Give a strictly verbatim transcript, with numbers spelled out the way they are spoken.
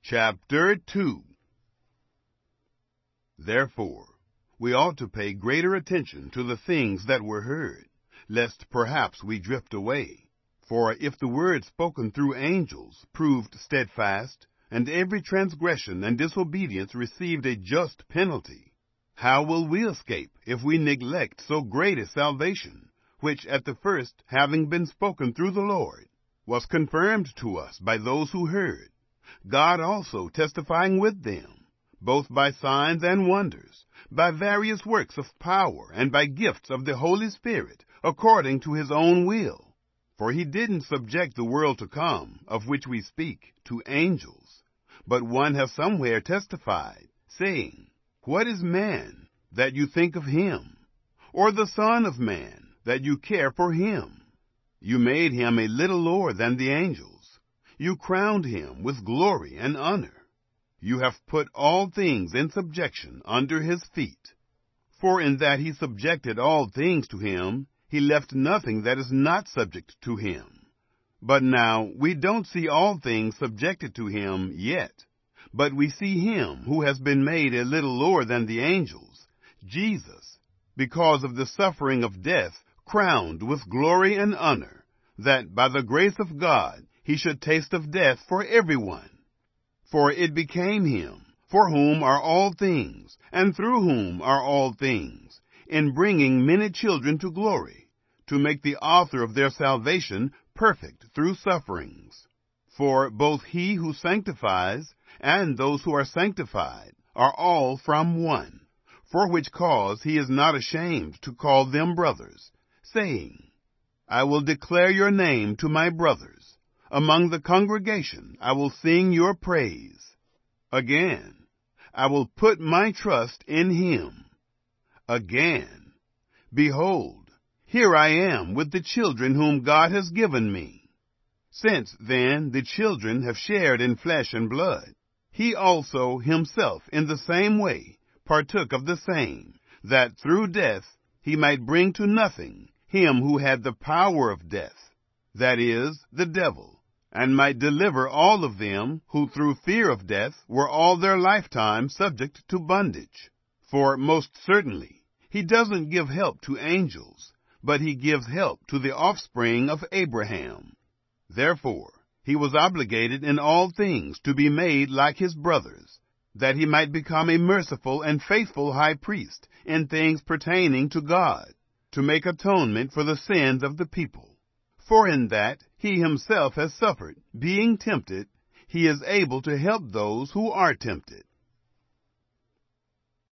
Chapter two. Therefore, we ought to pay greater attention to the things that were heard, lest perhaps we drift away. For if the word spoken through angels proved steadfast, and every transgression and disobedience received a just penalty, how will we escape if we neglect so great a salvation, which at the first, having been spoken through the Lord, was confirmed to us by those who heard, God also testifying with them, both by signs and wonders, by various works of power, and by gifts of the Holy Spirit, according to his own will? For he didn't subject the world to come, of which we speak, to angels. But one has somewhere testified, saying, What is man, that you think of him? Or the Son of Man, that you care for him? You made him a little lower than the angels. You crowned him with glory and honor. You have put all things in subjection under his feet. For in that he subjected all things to him, he left nothing that is not subject to him. But now we don't see all things subjected to him yet, but we see him who has been made a little lower than the angels, Jesus, because of the suffering of death, crowned with glory and honor, that by the grace of God he should taste of death for everyone. For it became him, for whom are all things, and through whom are all things, in bringing many children to glory, to make the author of their salvation perfect through sufferings. For both he who sanctifies and those who are sanctified are all from one, for which cause he is not ashamed to call them brothers, saying, I will declare your name to my brothers. Among the congregation I will sing your praise. Again, I will put my trust in him. Again, behold, here I am with the children whom God has given me. Since, then, the children have shared in flesh and blood, he also himself in the same way partook of the same, that through death he might bring to nothing him who had the power of death, that is, the devil, and might deliver all of them who through fear of death were all their lifetime subject to bondage. For most certainly he doesn't give help to angels, but he gives help to the offspring of Abraham. Therefore he was obligated in all things to be made like his brothers, that he might become a merciful and faithful high priest in things pertaining to God, to make atonement for the sins of the people. For in that he himself has suffered, being tempted, he is able to help those who are tempted.